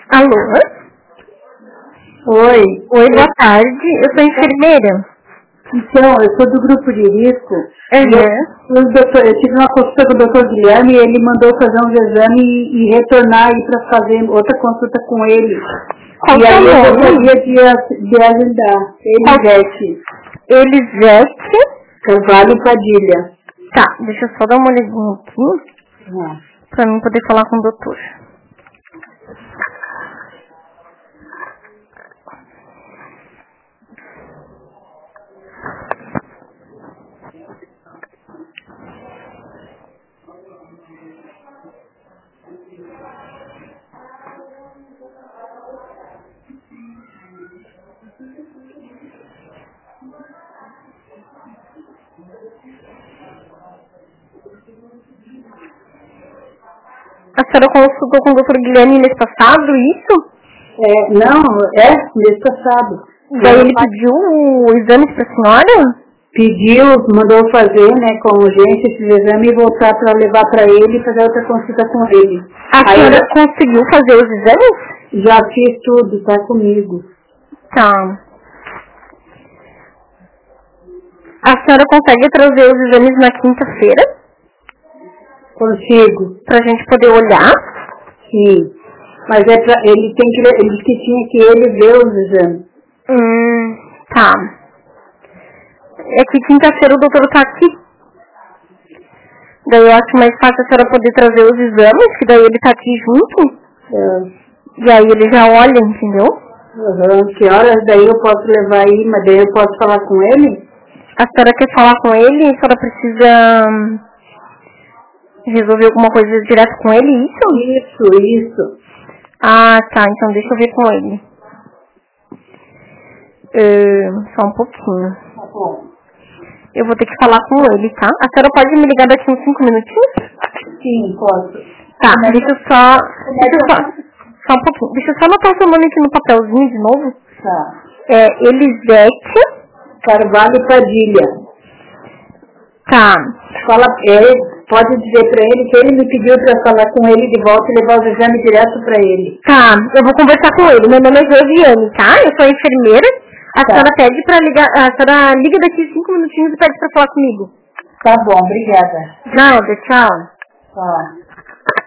Alô? Oi. Oi, boa tarde. Eu sou enfermeira. Então, eu sou do grupo de risco. Uhum. Eu tive uma consulta com o Dr. Guilherme e ele mandou fazer uns exames e retornar aí para fazer outra consulta com ele. Qual e aí eu gostaria de agendar. Elisete Carvalho Padilha. Tá, deixa eu só dar uma olhadinha aqui pra mim poder falar com o doutor. A senhora consultou com o doutor Guilherme mês passado, isso? Mês passado. Daí ele pediu o exame pra senhora? Pediu, mandou fazer, com urgência esse exame e voltar para levar para ele e fazer outra consulta com ele. A senhora conseguiu fazer os exames? Já fiz tudo, tá comigo. Tá. A senhora consegue trazer os exames na quinta-feira? Consigo. Pra gente poder olhar? Sim. Mas ele disse que tinha que ele ver os exames. Tá. É que quinta-feira o doutor tá aqui. Daí eu acho mais fácil a senhora poder trazer os exames, que daí ele tá aqui junto. E aí ele já olha, entendeu? Que horas daí eu posso levar aí, mas daí eu posso falar com ele? A senhora quer falar com ele? A senhora precisa resolver alguma coisa direto com ele, isso? Isso. Ah, tá. Então deixa eu ver com ele. Só um pouquinho. Tá bom. Eu vou ter que falar com ele, tá? A senhora pode me ligar daqui uns 5 minutinhos? Sim, posso. Tá, deixa eu só um pouquinho. Deixa eu só anotar o seu nome aqui no papelzinho de novo. Tá. É Elisete Carvalho Padilha. Tá. Pode dizer pra ele que ele me pediu pra falar com ele de volta e levar os exames direto pra ele. Tá, eu vou conversar com ele. Meu nome é Josiane, tá? Eu sou enfermeira. A senhora pede pra ligar, a senhora liga daqui 5 minutinhos e pede pra falar comigo. Tá bom, obrigada. Nada, tchau. Tá.